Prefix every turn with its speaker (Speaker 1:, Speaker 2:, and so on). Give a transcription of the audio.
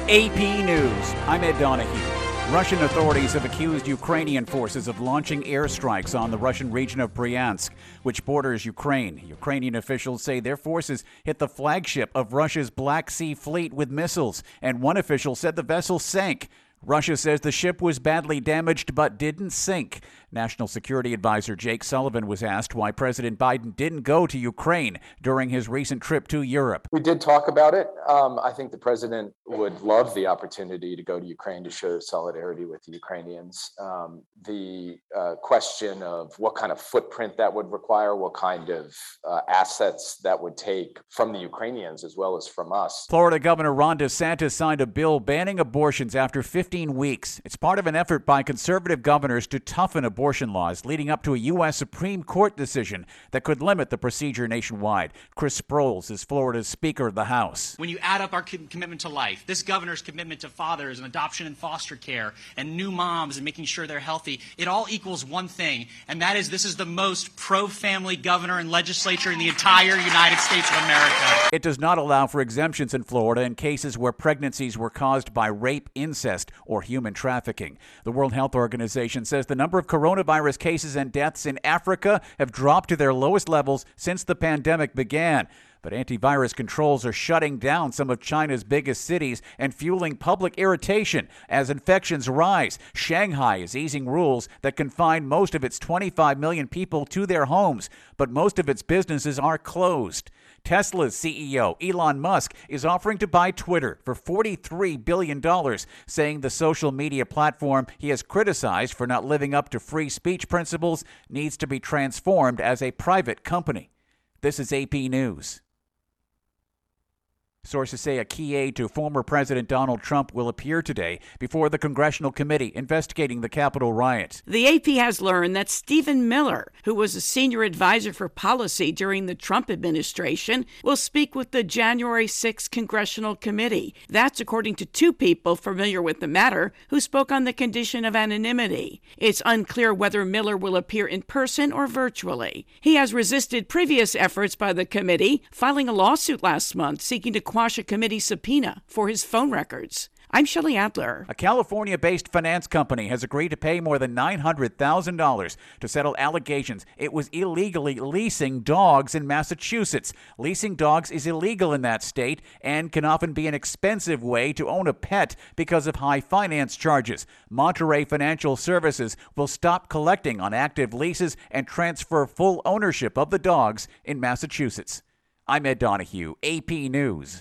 Speaker 1: AP News. I'm Ed Donahue. Russian authorities have accused Ukrainian forces of launching airstrikes on the Russian region of Bryansk, which borders Ukraine. Ukrainian officials say their forces hit the flagship of Russia's Black Sea Fleet with missiles, and one official said the vessel sank. Russia says the ship was badly damaged but didn't sink. National Security Advisor Jake Sullivan was asked why President Biden didn't go to Ukraine during his recent trip to Europe.
Speaker 2: We did talk about it. I think the president would love the opportunity to go to Ukraine to show solidarity with the Ukrainians. The question of what kind of footprint that would require, what kind of assets that would take from the Ukrainians as well as from us.
Speaker 1: Florida Governor Ron DeSantis signed a bill banning abortions after 15 weeks. It's part of an effort by conservative governors to toughen abortion laws, leading up to a U.S. Supreme Court decision that could limit the procedure nationwide. Chris Sproles is Florida's Speaker of the House.
Speaker 3: When you add up our commitment to life, this governor's commitment to fathers and adoption and foster care and new moms and making sure they're healthy, it all equals one thing, and that is this is the most pro-family governor and legislature in the entire United States of America.
Speaker 1: It does not allow for exemptions in Florida in cases where pregnancies were caused by rape, incest, or human trafficking. The World Health Organization says the number of coronavirus cases and deaths in Africa have dropped to their lowest levels since the pandemic began. But antivirus controls are shutting down some of China's biggest cities and fueling public irritation as infections rise. Shanghai is easing rules that confine most of its 25 million people to their homes, but most of its businesses are closed. Tesla's CEO, Elon Musk, is offering to buy Twitter for $43 billion, saying the social media platform he has criticized for not living up to free speech principles needs to be transformed as a private company. This is AP News. Sources say a key aide to former President Donald Trump will appear today before the congressional committee investigating the Capitol riot.
Speaker 4: The AP has learned that Stephen Miller, who was a senior advisor for policy during the Trump administration, will speak with the January 6th congressional committee. That's according to two people familiar with the matter who spoke on the condition of anonymity. It's unclear whether Miller will appear in person or virtually. He has resisted previous efforts by the committee, filing a lawsuit last month seeking to quash a committee subpoena for his phone records. I'm Shelley Adler.
Speaker 1: A California-based finance company has agreed to pay more than $900,000 to settle allegations it was illegally leasing dogs in Massachusetts. Leasing dogs is illegal in that state and can often be an expensive way to own a pet because of high finance charges. Monterey Financial Services will stop collecting on active leases and transfer full ownership of the dogs in Massachusetts. I'm Ed Donahue, AP News.